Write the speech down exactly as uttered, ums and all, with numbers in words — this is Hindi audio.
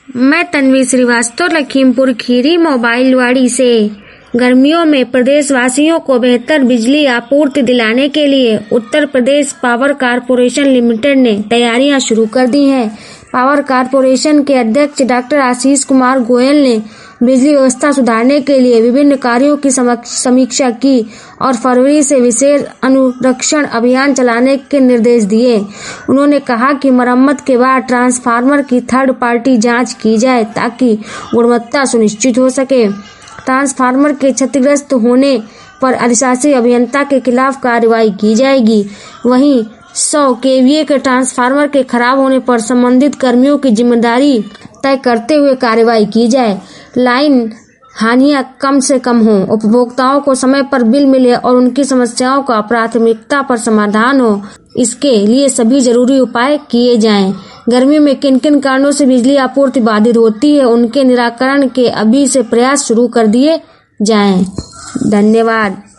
मैं तन्वी श्रीवास्तव, लखीमपुर खीरी, मोबाइलवाड़ी से। गर्मियों में प्रदेशवासियों को बेहतर बिजली आपूर्ति दिलाने के लिए Uttar Pradesh power corporation limited ने तैयारियां शुरू कर दी हैं। पावर कॉर्पोरेशन के अध्यक्ष डॉक्टर आशीष कुमार गोयल ने बिजली व्यवस्था सुधारने के लिए विभिन्न कार्यों की समीक्षा की और फरवरी से विशेष अनुरक्षण अभियान चलाने के निर्देश दिए। उन्होंने कहा कि मरम्मत के बाद ट्रांसफार्मर की थर्ड पार्टी जांच की जाए ताकि गुणवत्ता सुनिश्चित हो सके। ट्रांसफार्मर के क्षतिग्रस्त होने पर अधिशासी अभियंता के खिलाफ कार्रवाई की जाएगी। वहीं सौ केवीए के ट्रांसफार्मर के खराब होने पर संबंधित कर्मियों की जिम्मेदारी तय करते हुए कार्रवाई की जाए। लाइन हानियां कम से कम हों, उपभोक्ताओं को समय पर बिल मिले और उनकी समस्याओं का प्राथमिकता पर समाधान हो, इसके लिए सभी जरूरी उपाय किए जाएं। गर्मी में किन किन कारणों से बिजली आपूर्ति बाधित होती है, उनके निराकरण के अभी से प्रयास शुरू कर दिए जाएं। धन्यवाद।